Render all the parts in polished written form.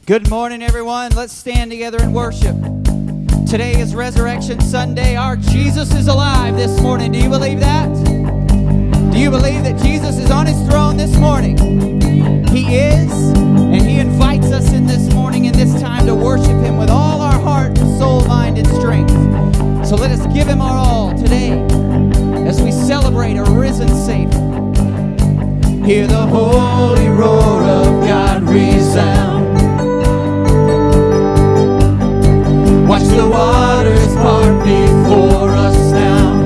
Good morning, everyone. Let's stand together and worship. Today is Resurrection Sunday. Our Jesus is alive this morning. Do you believe that? Do you believe that Jesus is on his throne this morning? He is, and he invites us in this morning and this time to worship him with all our heart, soul, mind, and strength. So let us give him our all today as we celebrate a risen Savior. Hear the holy roar of God resound. Watch the waters part before us now.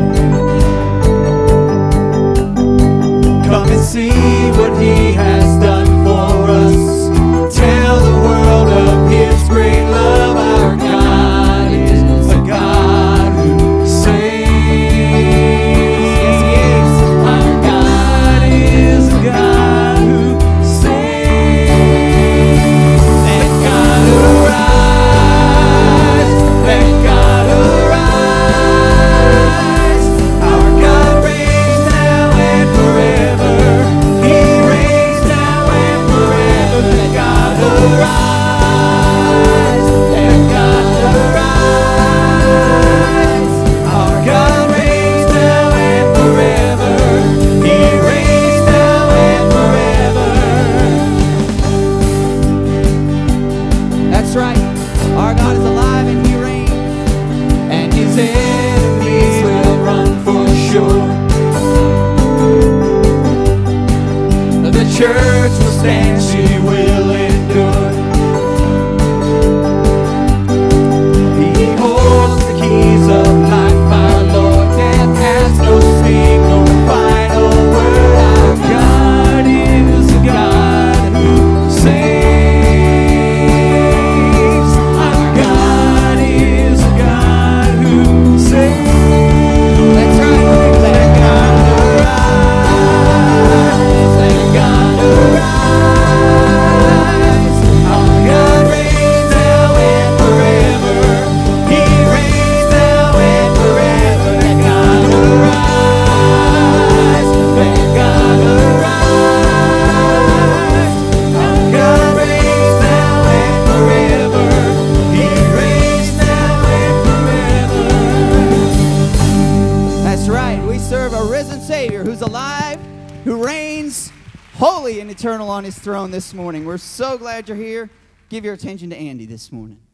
Come and see what he has done for us. Tell the world of his great love. Our God is a God who saves. Yes, he is. Our God is a God who saves. Let God arise. Let God arise. Our God reigns now and forever. He reigns now and forever. Let God arise. Let God arise. Our God reigns now and forever. He reigns now and forever. That's right. Our God is alive and he reigns. And his enemies will run for sure. The church will stand, she will endure. He holds the keys of life, our Lord. Death has no sting, no final word. Our God is a God who saves. Our God is a God who saves. That's right. Let God arise. Let God arise. Our God reigns now and forever. He reigns now and forever. Let God arise. Let God arise. Our God reigns now and forever. He reigns now and forever. That's right. We serve a risen Savior who's alive, who reigns holy and eternal on his throne this morning. We're so glad you're here. Give your attention to Andy this morning.